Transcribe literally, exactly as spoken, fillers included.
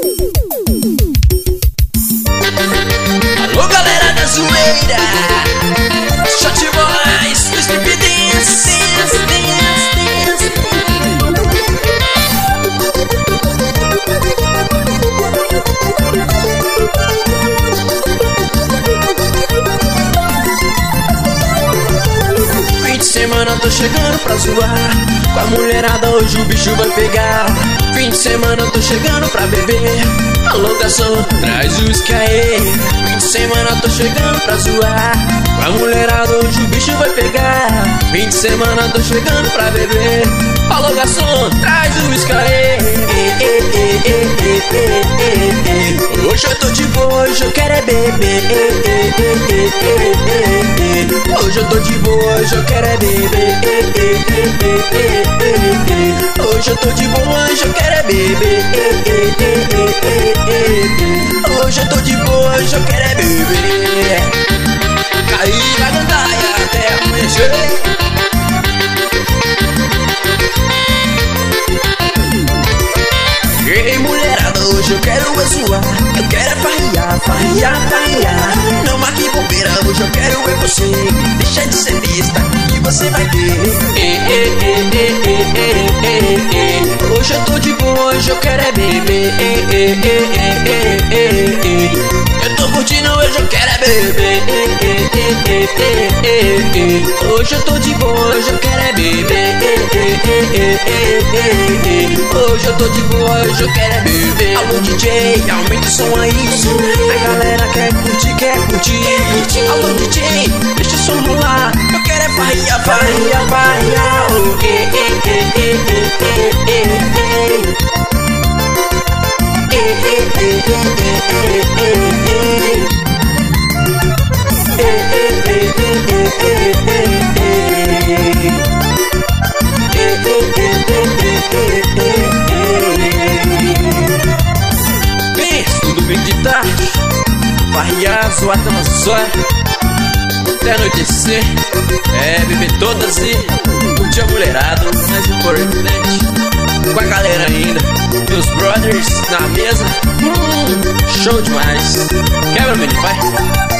Alô, galera da zoeira, Shot Boys, o Strip Dance, dance, dance, dance. Fim de semana tô chegando pra zoar, com a mulherada hoje o bicho vai pegar. Fim de semana tô chegando pra beber, alô garçom, traz o uísque aí. Fim de semana tô chegando pra zoar, com a mulherada hoje o bicho vai pegar. Fim de semana tô chegando pra beber, alô garçom, traz o uísque aí. Hoje eu tô de boa, hoje eu quero é beber. Hoje eu tô de boa, hoje eu quero é beber. Hoje eu tô de boa, hoje eu quero é beber. Hoje eu tô de boa, hoje eu quero é beber. Caí na gandaia até amanhecer. Ei, mulherada, hoje eu quero é zoar, eu quero é farriar, farriar, farriar. Não marque bobeira, hoje eu quero é você. Deixa de ser besta que você vai ver. Ei, ei, ei, ei, ei, ei, ei, ei. Hoje eu tô de boa, hoje eu quero é beber. Ei, ei, ei, ei, ei, ei, ei. Eu tô curtindo, hoje eu quero é beber. Ei, ei, ei, ei, ei, ei, ei. Hoje eu tô de boa, hoje eu quero é beber. Ei, ei, ei, ei, ei, ei, ei. Hoje eu tô de boa, hoje eu quero é beber. Alô D J, aumenta o som aí. A galera quer curtir, quer curtir. Alô D J, deixa o som rolar. Eu quero é farriar, farriar, farriar. Oh, ei, ei, ei, ei, ei, ei, ei. Ei, ei, ei, ei, ei, ei, ei. Ei, ei, ei, ei, ei, ei, ei. Tudo bem de tarde, farriar, zoar, zoar até anoitecer. É, beber todas e curtir a mulherada, o mais importante, com a galera ainda, meus brothers na mesa. hum, Show demais. Quebra, menino, vai.